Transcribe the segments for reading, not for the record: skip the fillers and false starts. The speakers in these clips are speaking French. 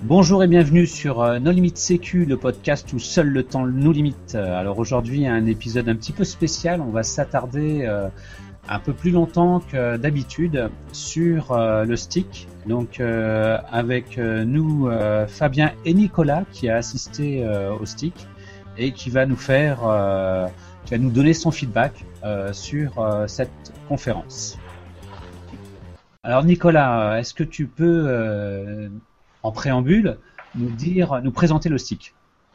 Bonjour et bienvenue sur No Limit Sécu, le podcast où seul le temps nous limite. Alors aujourd'hui, un épisode un petit peu spécial. On va s'attarder un peu plus longtemps que d'habitude sur le stick. Donc avec nous Fabien et Nicolas qui a assisté au stick et qui va nous donner son feedback sur cette conférence. Alors Nicolas, est-ce que tu peux en préambule, nous présenter le stick?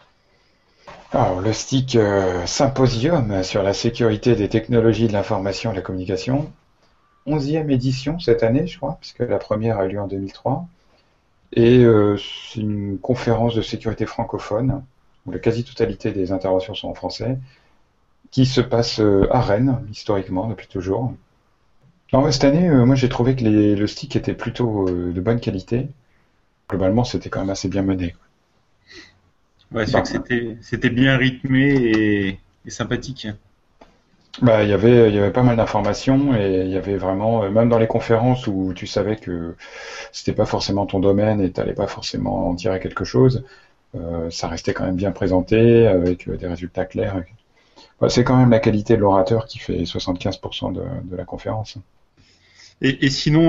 Alors, le STIC Symposium sur la sécurité des technologies de l'information et de la communication, 11e édition cette année, je crois, puisque la première a eu lieu en 2003. Et c'est une conférence de sécurité francophone, où la quasi-totalité des interventions sont en français, qui se passe à Rennes, historiquement, depuis toujours. Alors, cette année, moi j'ai trouvé que le STIC était plutôt de bonne qualité. Globalement, c'était quand même assez bien mené. Ouais, c'est vrai que c'était bien rythmé et sympathique. Bah, il y avait pas mal d'informations et il y avait vraiment, même dans les conférences où tu savais que c'était pas forcément ton domaine et t'allais pas forcément en tirer quelque chose, ça restait quand même bien présenté avec des résultats clairs. Ouais, c'est quand même la qualité de l'orateur qui fait 75% de la conférence. Et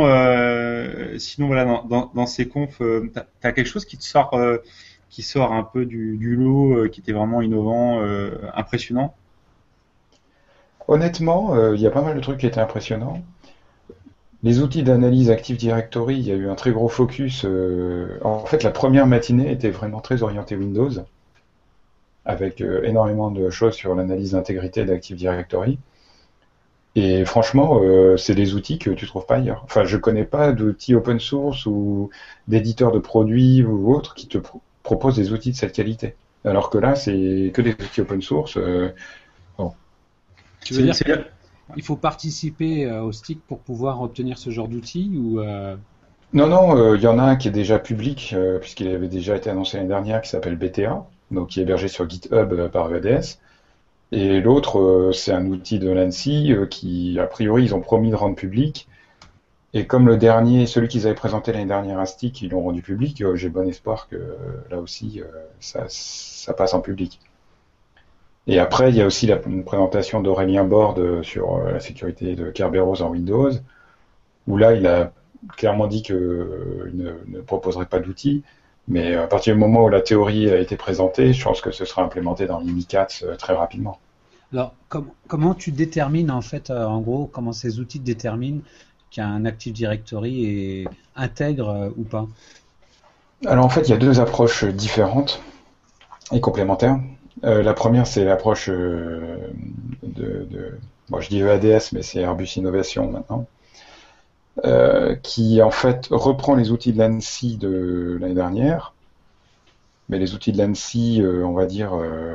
sinon voilà, dans ces confs, t'as quelque chose qui sort un peu du lot, qui était vraiment innovant, impressionnant? Honnêtement, il y a pas mal de trucs qui étaient impressionnants. Les outils d'analyse Active Directory, il y a eu un très gros focus. En fait, la première matinée était vraiment très orientée Windows, avec énormément de choses sur l'analyse d'intégrité d'Active Directory. Et franchement, c'est des outils que tu trouves pas ailleurs. Enfin, je connais pas d'outils open source ou d'éditeurs de produits ou autres qui te proposent des outils de cette qualité. Alors que là, c'est que des outils open source. Bon. Tu veux dire qu'il faut participer au stick pour pouvoir obtenir ce genre d'outils ou Non, non, il y en a un qui est déjà public, puisqu'il avait déjà été annoncé l'année dernière, qui s'appelle BTA, donc qui est hébergé sur GitHub par EADS. Et l'autre, c'est un outil de l'ANSSI qui, a priori, ils ont promis de rendre public. Et comme le dernier, celui qu'ils avaient présenté l'année dernière, Astic, ils l'ont rendu public, j'ai bon espoir que là aussi, ça passe en public. Et après, il y a aussi une présentation d'Aurélien Borde sur la sécurité de Kerberos en Windows, où là, il a clairement dit qu'il ne proposerait pas d'outils. Mais à partir du moment où la théorie a été présentée, je pense que ce sera implémenté dans l'IMICAT très rapidement. alors comment tu détermines en fait en gros comment ces outils déterminent qu'un Active Directory est intègre ou pas? Alors en fait, il y a deux approches différentes et complémentaires. La première, c'est l'approche bon, je dis EADS, mais c'est Airbus Innovation maintenant, qui en fait reprend les outils de l'ANSSI de l'année dernière, mais les outils de l'ANSSI, on va dire,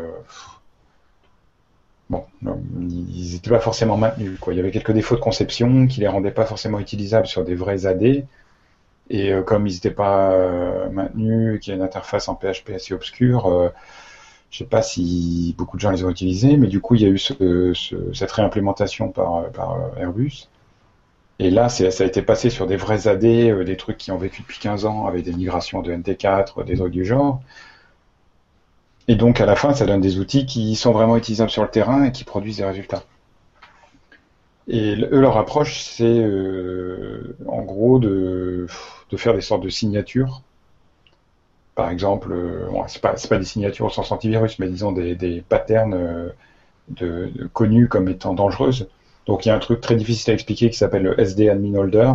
bon, non, ils n'étaient pas forcément maintenus, quoi. Il y avait quelques défauts de conception qui les rendaient pas forcément utilisables sur des vrais AD. Et comme ils n'étaient pas maintenus, qu'il y a une interface en PHP assez obscure, je sais pas si beaucoup de gens les ont utilisés, mais du coup il y a eu cette réimplémentation par Airbus. Et là, ça a été passé sur des vrais AD, des trucs qui ont vécu depuis 15 ans, avec des migrations de NT4, des trucs du genre. Et donc à la fin, ça donne des outils qui sont vraiment utilisables sur le terrain et qui produisent des résultats. Et eux, leur approche, c'est en gros de faire des sortes de signatures. Par exemple, bon, c'est pas des signatures au sens antivirus, mais disons des patterns connus comme étant dangereuses. Donc il y a un truc très difficile à expliquer qui s'appelle le SD admin holder,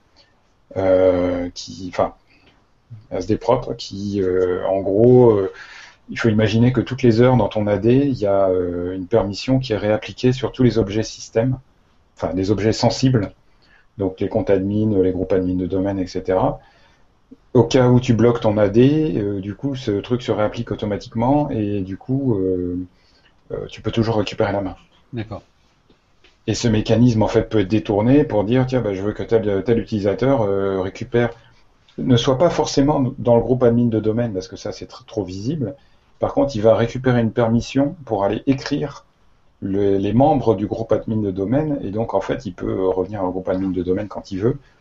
enfin SD propre, qui en gros, il faut imaginer que toutes les heures dans ton AD, il y a une permission qui est réappliquée sur tous les objets système, enfin des objets sensibles, donc les comptes admin, les groupes admin de domaine, etc. Au cas où tu bloques ton AD, du coup, ce truc se réapplique automatiquement et du coup, tu peux toujours récupérer la main. D'accord. Et ce mécanisme, en fait, peut être détourné pour dire, tiens, bah, je veux que tel utilisateur récupère, ne soit pas forcément dans le groupe admin de domaine, parce que ça, c'est trop visible. Par contre, il va récupérer une permission pour aller écrire les membres du groupe admin de domaine, et donc, en fait, il peut revenir au groupe admin de domaine quand il veut,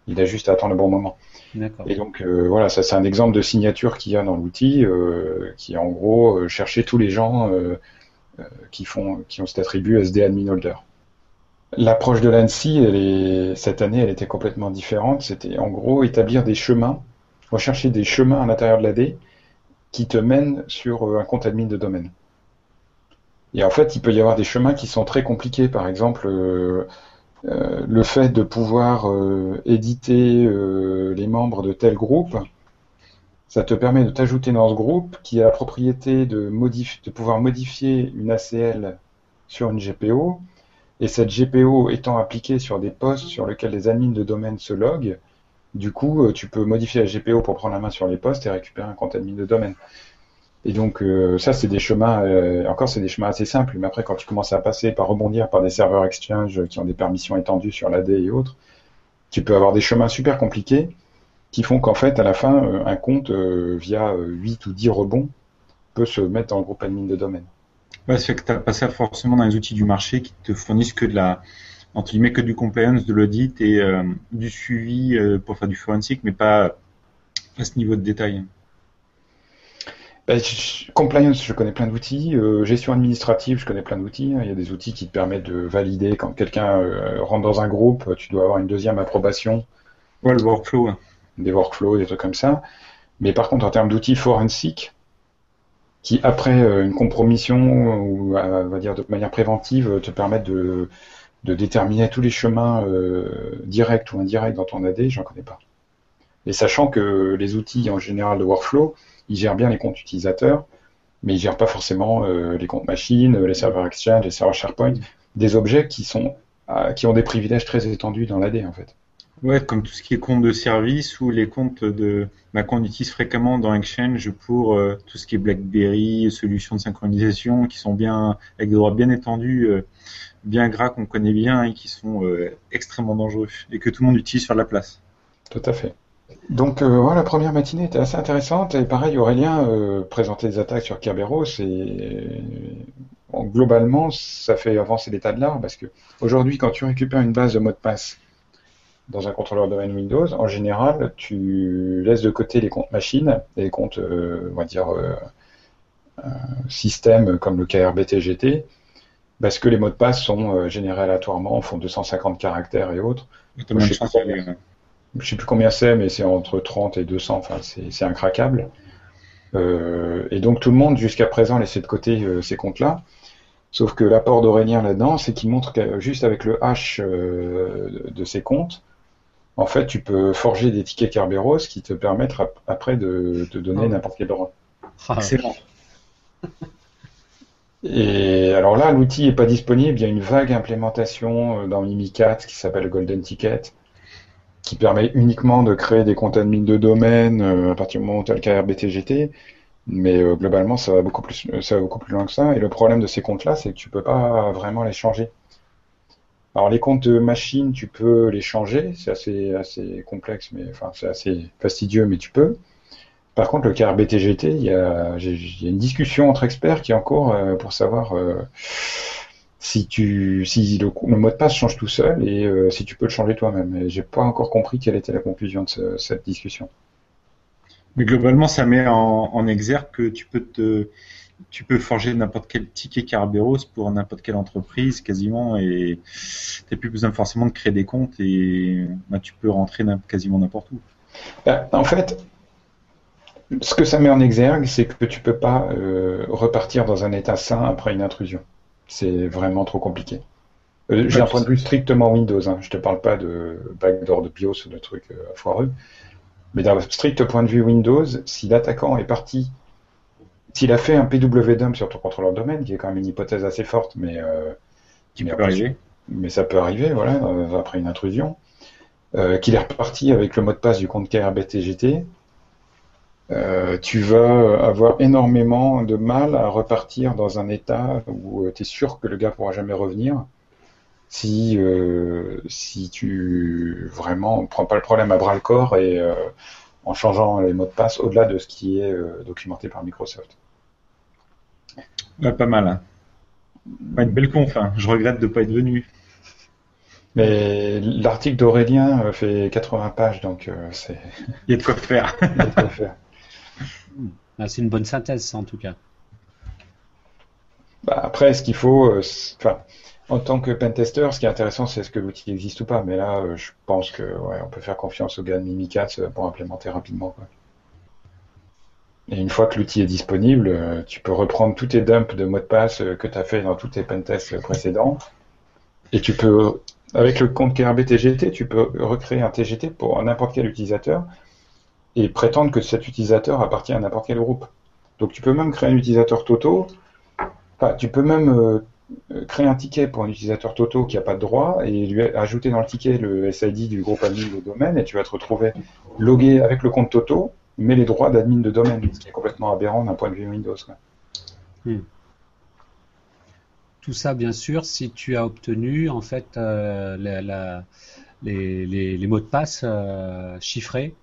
Il a juste à attendre le bon moment. D'accord. Et donc voilà, ça c'est un exemple de signature qu'il y a dans l'outil, qui est en gros chercher tous les gens qui ont cet attribut SD admin holder. L'approche de l'ANSI, cette année, elle était complètement différente. C'était en gros établir des chemins, rechercher des chemins à l'intérieur de l'AD qui te mènent sur un compte admin de domaine. Et en fait, il peut y avoir des chemins qui sont très compliqués. Par exemple, le fait de pouvoir éditer les membres de tel groupe, ça te permet de t'ajouter dans ce groupe qui a la propriété de pouvoir modifier une ACL sur une GPO. Et cette GPO étant appliquée sur des postes sur lesquels les admins de domaine se loguent, du coup, tu peux modifier la GPO pour prendre la main sur les postes et récupérer un compte admin de domaine. Et donc, ça, c'est des chemins, encore, c'est des chemins assez simples, mais après, quand tu commences à passer par rebondir par des serveurs Exchange qui ont des permissions étendues sur l'AD et autres, tu peux avoir des chemins super compliqués qui font qu'en fait, à la fin, un compte, via 8 ou 10 rebonds, peut se mettre dans le groupe admin de domaine. Ouais, ça fait que tu n'as pas ça forcément dans les outils du marché qui te fournissent que entre guillemets, que du compliance, de l'audit et du suivi pour faire du forensic, mais pas à ce niveau de détail. Compliance, je connais plein d'outils. Gestion administrative, je connais plein d'outils. Il y a des outils qui te permettent de valider quand quelqu'un rentre dans un groupe, tu dois avoir une deuxième approbation. Ouais, le workflow. Des workflows, des trucs comme ça. Mais par contre, en termes d'outils forensic, qui après une compromission ou on va dire de manière préventive te permettent de déterminer tous les chemins directs ou indirects dans ton AD, j'en connais pas. Et sachant que les outils en général de workflow, ils gèrent bien les comptes utilisateurs, mais ils gèrent pas forcément les comptes machines, les serveurs Exchange, les serveurs SharePoint, des objets qui ont des privilèges très étendus dans l'AD en fait. Ouais, comme tout ce qui est compte de service ou les comptes qu'on utilise fréquemment dans Exchange pour tout ce qui est BlackBerry, solutions de synchronisation qui sont bien avec des droits bien étendus, bien gras qu'on connaît bien et qui sont extrêmement dangereux et que tout le monde utilise sur la place. Tout à fait. Donc voilà, la première matinée était assez intéressante et pareil, Aurélien présentait des attaques sur Kerberos et globalement ça fait avancer l'état de l'art parce que aujourd'hui quand tu récupères une base de mots de passe dans un contrôleur domaine Windows, en général, tu laisses de côté les comptes machines, les comptes, on va dire, système comme le KRBTGT, parce que les mots de passe sont générés aléatoirement, font 250 caractères et autres. Je ne sais plus combien c'est, mais c'est entre 30 et 200, enfin, c'est incraquable. Et donc tout le monde, jusqu'à présent, laissait de côté ces comptes-là. Sauf que l'apport d'Aurélien là-dedans, c'est qu'il montre que juste avec le hash de ces comptes, en fait, tu peux forger des tickets Kerberos qui te permettent après de te donner n'importe quel droit. Excellent. Et alors là, l'outil n'est pas disponible. Il y a une vague implémentation dans Mimikat qui s'appelle Golden Ticket, qui permet uniquement de créer des comptes admin de domaine à partir du moment où tu as le KRBTGT. Mais globalement, ça va beaucoup plus loin que ça. Et le problème de ces comptes-là, c'est que tu peux pas vraiment les changer. Alors les comptes de machine, tu peux les changer, c'est assez complexe, mais enfin c'est assez fastidieux, mais tu peux. Par contre, le KRBTGT, il y a une discussion entre experts qui est en cours pour savoir si le mot de passe change tout seul et si tu peux le changer toi-même. Et j'ai pas encore compris quelle était la conclusion de cette discussion. Mais globalement, ça met en exergue que tu peux forger n'importe quel ticket Kerberos pour n'importe quelle entreprise quasiment et t'as plus besoin forcément de créer des comptes et tu peux rentrer quasiment n'importe où. En fait, ce que ça met en exergue, c'est que tu peux pas repartir dans un état sain après une intrusion. C'est vraiment trop compliqué. J'ai un point de vue strictement Windows, hein. Je te parle pas de backdoor de BIOS ou de trucs foireux. Mais d'un strict point de vue Windows, si l'attaquant est parti, s'il a fait un PWDump sur ton contrôleur de domaine, qui est quand même une hypothèse assez forte, mais ça peut arriver, voilà, après une intrusion, qu'il est reparti avec le mot de passe du compte KRBTGT, tu vas avoir énormément de mal à repartir dans un état où tu es sûr que le gars pourra jamais revenir. Si tu vraiment prends pas le problème à bras le corps et en changeant les mots de passe au-delà de ce qui est documenté par Microsoft. Ouais, pas mal. Hein. Une belle conf, hein. Je regrette de ne pas être venu. Mais l'article d'Aurélien fait 80 pages, donc Il y a de quoi faire. il y a de quoi faire. Ah, c'est une bonne synthèse, ça, en tout cas. Bah, après, ce qu'il faut, enfin, en tant que pentester, ce qui est intéressant, c'est est-ce que l'outil existe ou pas. Mais là, je pense que ouais, on peut faire confiance aux gars de Mimikatz pour implémenter rapidement, quoi. Et une fois que l'outil est disponible, tu peux reprendre tous tes dumps de mots de passe que tu as fait dans tous tes pentests précédents. Et tu peux, avec le compte KRB TGT, tu peux recréer un TGT pour n'importe quel utilisateur et prétendre que cet utilisateur appartient à n'importe quel groupe. Donc tu peux même créer un utilisateur Toto. Enfin, tu peux même créer un ticket pour un utilisateur Toto qui n'a pas de droit et lui ajouter dans le ticket le SID du groupe admin de domaine et tu vas te retrouver logué avec le compte Toto, mais les droits d'admin de domaine, ce qui est complètement aberrant d'un point de vue Windows, quoi. Hmm. Tout ça, bien sûr, si tu as obtenu en fait les mots de passe chiffrés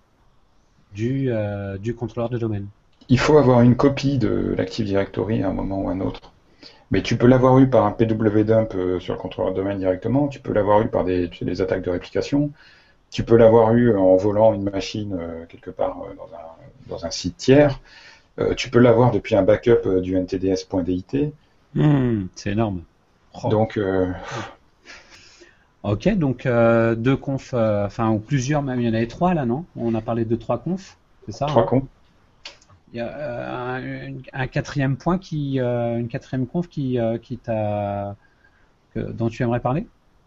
du contrôleur de domaine. Il faut avoir une copie de l'Active Directory à un moment ou à un autre. Mais tu peux l'avoir eu par un PWDump sur le contrôleur de domaine directement, tu peux l'avoir eu par des attaques de réplication, tu peux l'avoir eu en volant une machine quelque part dans un site tiers, tu peux l'avoir depuis un backup du ntds.dit. C'est énorme. Oh. Donc, Ok, donc deux confs, enfin ou plusieurs, même il y en avait trois là, non? On a parlé de trois confs, c'est ça? trois Hein. cons. Il y a un quatrième point une quatrième conf qui dont tu aimerais parler?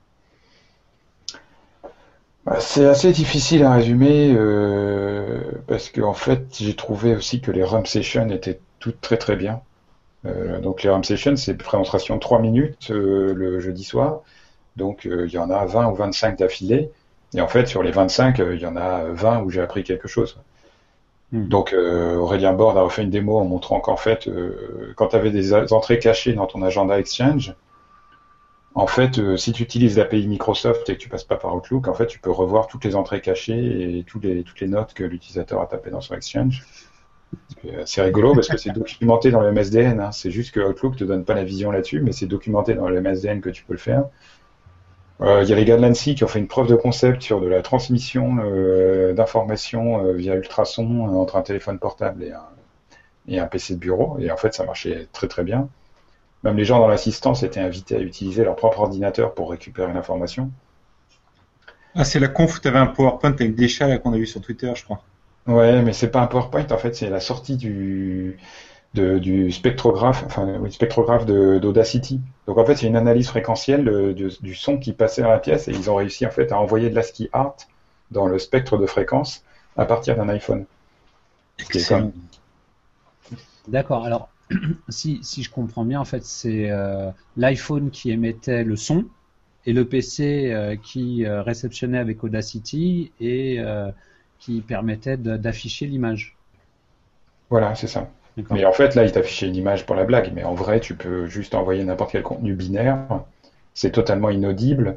Bah, c'est assez difficile à résumer parce que en fait, j'ai trouvé aussi que les RAM sessions étaient toutes très très bien. Donc les RAM sessions, c'est une présentation de 3 minutes le jeudi soir. Donc il y en a 20 ou 25 d'affilée. Et en fait, sur les 25, il y en a 20 où j'ai appris quelque chose. Donc Aurélien Borde a refait une démo en montrant qu'en fait, quand tu avais des entrées cachées dans ton agenda Exchange, en fait, si tu utilises l'API Microsoft et que tu passes pas par Outlook, en fait, tu peux revoir toutes les entrées cachées et toutes les notes que l'utilisateur a tapées dans son Exchange. C'est rigolo parce que c'est documenté dans le MSDN, hein. C'est juste que Outlook te donne pas la vision là-dessus, mais c'est documenté dans le MSDN que tu peux le faire. Il y a les gars de l'ANSSI qui ont fait une preuve de concept sur de la transmission d'informations via ultrasons entre un téléphone portable et un PC de bureau. Et en fait, ça marchait très très bien. Même les gens dans l'assistance étaient invités à utiliser leur propre ordinateur pour récupérer l'information. Ah, c'est la conf où tu avais un PowerPoint avec des chats là qu'on a vu sur Twitter, je crois. Ouais, mais c'est pas un PowerPoint, en fait, c'est la sortie du spectrographe, enfin, oui, spectrographe d'Audacity. Donc en fait, c'est une analyse fréquentielle du son qui passait dans la pièce et ils ont réussi en fait à envoyer de l'ASCII art dans le spectre de fréquence à partir d'un iPhone. Excellent. D'accord. Alors, si je comprends bien, en fait, c'est l'iPhone qui émettait le son et le PC qui réceptionnait avec Audacity et qui permettait d'afficher l'image. Voilà, c'est ça. D'accord. Mais en fait, là, il t'affichait une image pour la blague, mais en vrai, tu peux juste envoyer n'importe quel contenu binaire. C'est totalement inaudible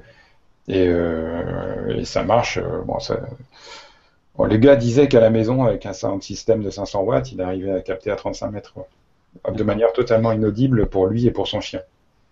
et ça marche. Bon, les gars disaient qu'à la maison, avec un sound system de 500 watts, il arrivait à capter à 35 mètres, quoi. De manière totalement inaudible pour lui et pour son chien.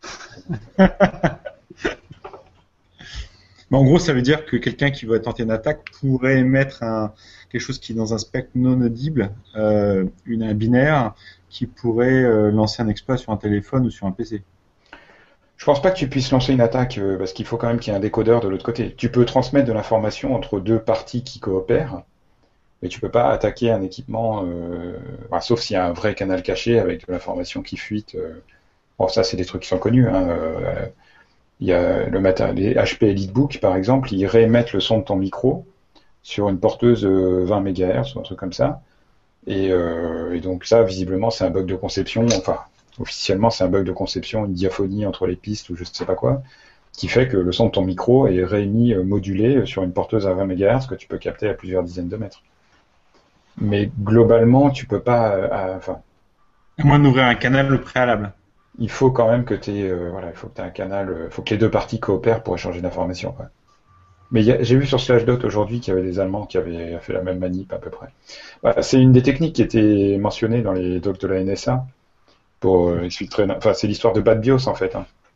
Mais en gros, ça veut dire que quelqu'un qui veut tenter une attaque pourrait émettre quelque chose qui est dans un spectre non audible, un binaire, qui pourrait lancer un exploit sur un téléphone ou sur un PC. Je pense pas que tu puisses lancer une attaque parce qu'il faut quand même qu'il y ait un décodeur de l'autre côté. Tu peux transmettre de l'information entre deux parties qui coopèrent, mais tu peux pas attaquer un équipement, sauf s'il y a un vrai canal caché avec de l'information qui fuite. Bon, ça, c'est des trucs qui sont connus, hein. Il y a les HP EliteBook, par exemple, ils réémettent le son de ton micro sur une porteuse 20 MHz ou un truc comme ça. Et donc ça, visiblement, c'est un bug de conception. Enfin, officiellement, c'est un bug de conception, une diaphonie entre les pistes ou je sais pas quoi, qui fait que le son de ton micro est réémis modulé sur une porteuse à 20 MHz que tu peux capter à plusieurs dizaines de mètres. Mais globalement, tu peux pas. À moins d'ouvrir un canal au préalable. Il faut quand même que il faut que tu aies un canal, faut que les deux parties coopèrent pour échanger l'information, quoi. Mais j'ai vu sur Slashdot aujourd'hui qu'il y avait des Allemands qui avaient fait la même manip à peu près. C'est une des techniques qui était mentionnée dans les docs de la NSA pour exfiltrer. Enfin, c'est l'histoire de Bad BIOS en fait, hein.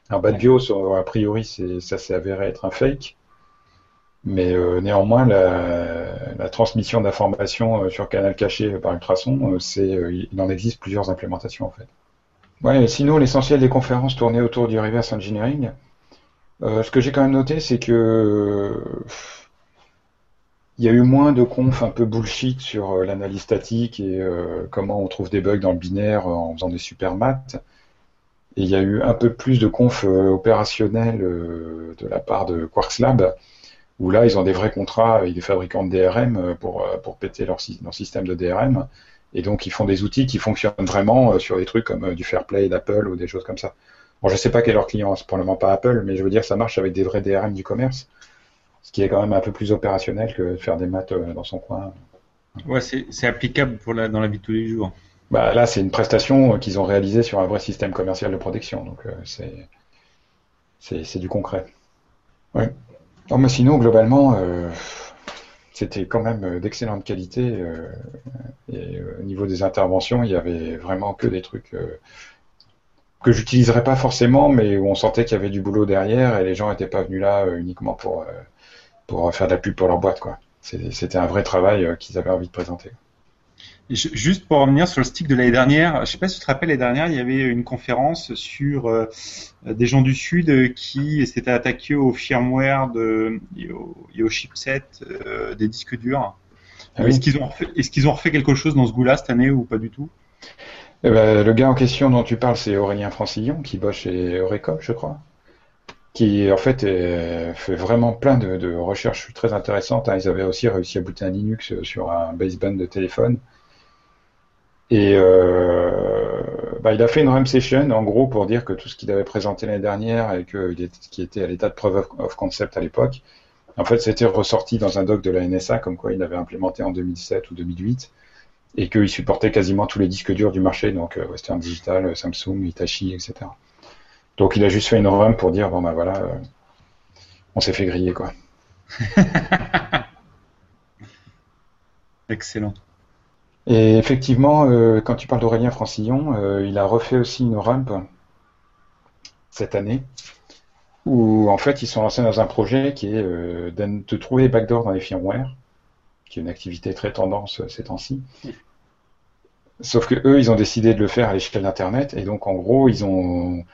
Un bad BIOS, a priori, ça s'est avéré être un fake. Mais néanmoins, la transmission d'informations sur canal caché par ultrasons, il en existe plusieurs implémentations en fait. Ouais, sinon, l'essentiel des conférences tournait autour du reverse engineering. Ce que j'ai quand même noté, c'est que il y a eu moins de confs un peu bullshit sur l'analyse statique et comment on trouve des bugs dans le binaire en faisant des super maths. Et il y a eu un peu plus de confs opérationnels de la part de Quarks Lab, où là, ils ont des vrais contrats avec des fabricants de DRM pour péter leur système de DRM. Et donc, ils font des outils qui fonctionnent vraiment sur des trucs comme du Fairplay d'Apple ou des choses comme ça. Bon, je sais pas quel est leur client, c'est probablement pas Apple, mais je veux dire, ça marche avec des vrais DRM du commerce, ce qui est quand même un peu plus opérationnel que de faire des maths dans son coin. Ouais, c'est applicable dans la vie de tous les jours. Bah, là, c'est une prestation qu'ils ont réalisée sur un vrai système commercial de protection, donc c'est du concret. Ouais. Non, mais sinon, globalement, c'était quand même d'excellente qualité. Et au niveau des interventions, il y avait vraiment que des trucs que j'utiliserais pas forcément, mais où on sentait qu'il y avait du boulot derrière et les gens n'étaient pas venus là uniquement pour faire de la pub pour leur boîte, quoi. C'était un vrai travail qu'ils avaient envie de présenter. Juste pour revenir sur le stick de l'année dernière, je ne sais pas si tu te rappelles, l'année dernière, il y avait une conférence sur des gens du Sud qui s'étaient attaqués au firmware et au chipset des disques durs. Ah oui. Est-ce qu'ils ont refait quelque chose dans ce goût-là cette année ou pas du tout? Eh ben, le gars en question dont tu parles, c'est Aurélien Francillon, qui bosse chez Eurecom, je crois, qui en fait fait vraiment plein de recherches très intéressantes, hein. Ils avaient aussi réussi à booter un Linux sur un baseband de téléphone. Et il a fait une RAM session en gros pour dire que tout ce qu'il avait présenté l'année dernière et qui était à l'état de proof of concept à l'époque, en fait c'était ressorti dans un doc de la NSA comme quoi il l'avait implémenté en 2007 ou 2008 et qu'il supportait quasiment tous les disques durs du marché, donc Western Digital, Samsung, Hitachi, etc. Donc il a juste fait une RAM pour dire bon ben voilà, on s'est fait griller quoi. Excellent. Et effectivement, quand tu parles d'Aurélien Francillon, il a refait aussi une ramp cette année, où en fait ils sont lancés dans un projet qui est de trouver des backdoors dans les firmware, qui est une activité très tendance ces temps-ci. Sauf que eux, ils ont décidé de le faire à l'échelle d'Internet, et donc en gros, ils ont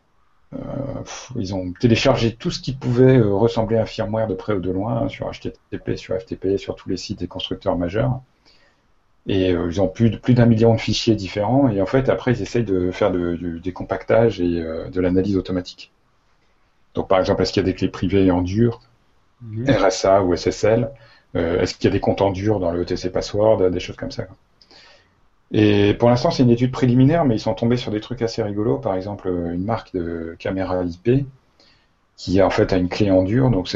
téléchargé tout ce qui pouvait ressembler à un firmware de près ou de loin, sur HTTP, sur FTP, sur tous les sites des constructeurs majeurs. Et ils ont plus d'1 million de fichiers différents, et en fait après ils essayent de faire des compactages et de l'analyse automatique. Donc par exemple, est-ce qu'il y a des clés privées en dur, RSA ou SSL, est-ce qu'il y a des comptes en dur dans le ETC password, des choses comme ça, quoi. Et pour l'instant c'est une étude préliminaire, mais ils sont tombés sur des trucs assez rigolos. Par exemple, une marque de caméra IP qui en fait a une clé en dur, donc c'est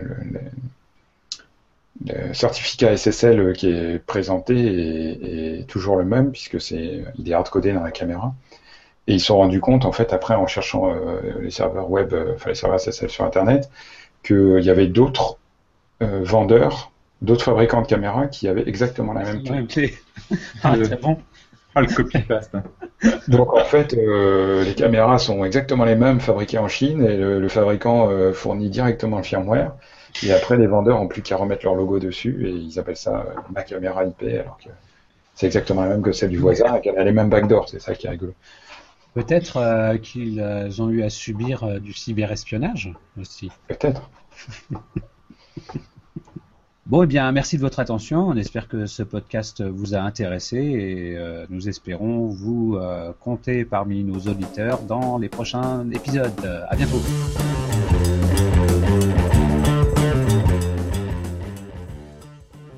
le certificat SSL qui est présenté est toujours le même puisque il est hardcodé dans la caméra. Et ils se sont rendus compte en fait après en cherchant les serveurs web, les serveurs SSL sur Internet, qu'il y avait d'autres vendeurs, d'autres fabricants de caméras qui avaient exactement la même clé. C'est bon. Ah, le copy-paste. Donc en fait, les caméras sont exactement les mêmes fabriquées en Chine et le fabricant fournit directement le firmware. Et après, les vendeurs n'ont plus qu'à remettre leur logo dessus et ils appellent ça ma caméra IP, alors que c'est exactement la même que celle du voisin et qu'elle a les mêmes backdoors. C'est ça qui est rigolo. Peut-être qu'ils ont eu à subir du cyberespionnage aussi. Peut-être. Bon, eh bien, merci de votre attention. On espère que ce podcast vous a intéressé et nous espérons vous compter parmi nos auditeurs dans les prochains épisodes. À bientôt.